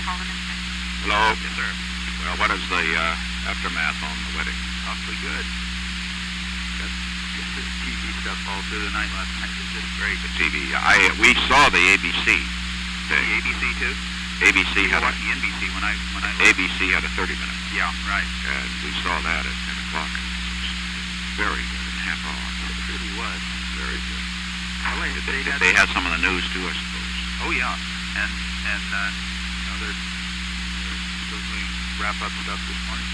Hello? Yes, sir. Well, what is the aftermath on the wedding? Awfully good. Got this TV stuff all through the night last night. It's just great. The TV. We saw the ABC. The ABC too? ABC You had watched the NBC when I left. ABC had a 30-minute. Yeah, right. And we saw that at 10 o'clock. Very good in half hour. It really was. Very good. Well, They had some of the news too, I suppose. Oh yeah, and they're still doing wrap-up stuff this morning.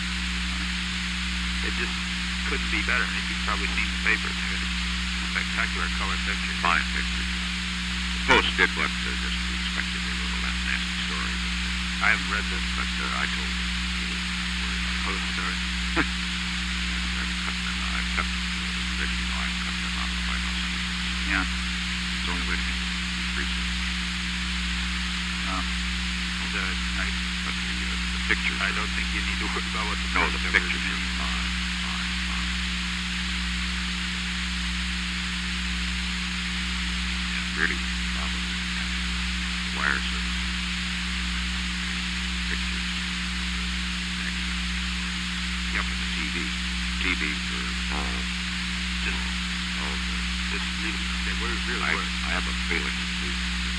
It just couldn't be better. And you've probably seen the papers. They had spectacular color pictures. Fine pictures. The Post did what just we expected. They wrote a less nasty story. But, I haven't read this, but I told them. Post story. I've cut them out of the White House. Yeah. It's the only way to increase it. But the pictures. I don't think you need to worry about what the No, the Post pictures covers. are fine. And really, probably, the wire service. Pictures. Excellent. Yep, and the TV were all good. Just really, they were really I were. have a feeling that we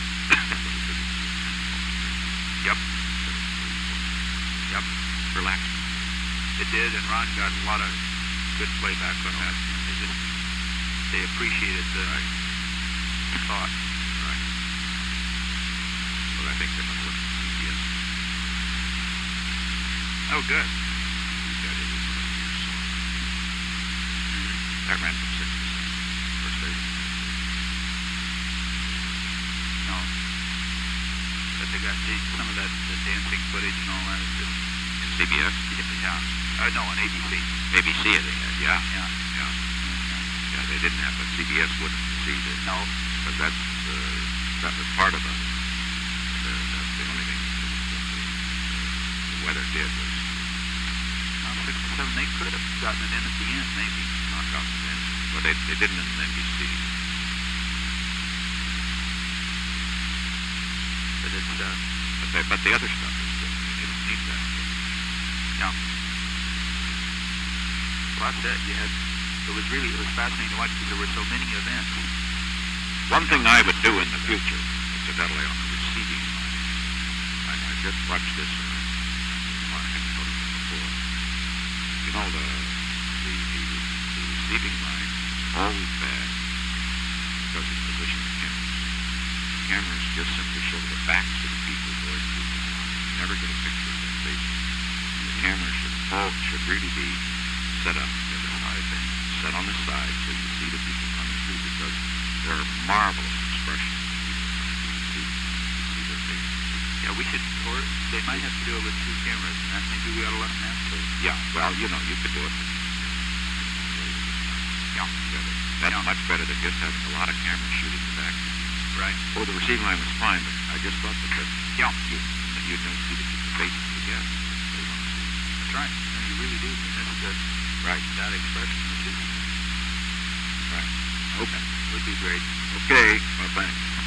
Yep. Yep. relaxed. It did, and Ron got a lot of good playback on that. They appreciated the thought. Right. But I think they're going to look at CBS. Oh, good. We've got everybody here, so. That ran from 6 to 7. First day. No. But they got some of that the dancing footage and all that. Is just In CBS? Yeah. No, on ABC. ABC they had, yeah. Yeah. Yeah, they didn't have, but CBS wouldn't see that. No. Because that was part of it. That's the only thing that the weather did was On 6 to 7, they could have gotten it in at the end, maybe. knock out the bench. But they didn't in NBC. But it's, But the other stuff is good. They don't need that. yeah. Well, that's it. It was fascinating to watch because there were so many events. One thing I would do in the future, incidentally, on the receiving line, I just watched this and I hadn't thought of it before. You know, the receiving line is always bad because of the position of the cameras. The cameras just simply show the backs of the people going through the line. You never get a picture of their faces. And the cameras should really be set up set on the side so you see the people coming through because there are marvelous expressions. You see their faces. Yeah, we should, or they might have to do it with 2 cameras, and maybe we ought to let them have 2. Yeah, well, you could do it. Yeah, that's much better than just having a lot of cameras shooting the back. Right. Oh, the receiving line was fine, but I just thought that you'd don't see the people's faces again. They want to see. That's right. No, you really do. And that's that expression, which is right. Okay. Would be great. Okay. Well, thanks.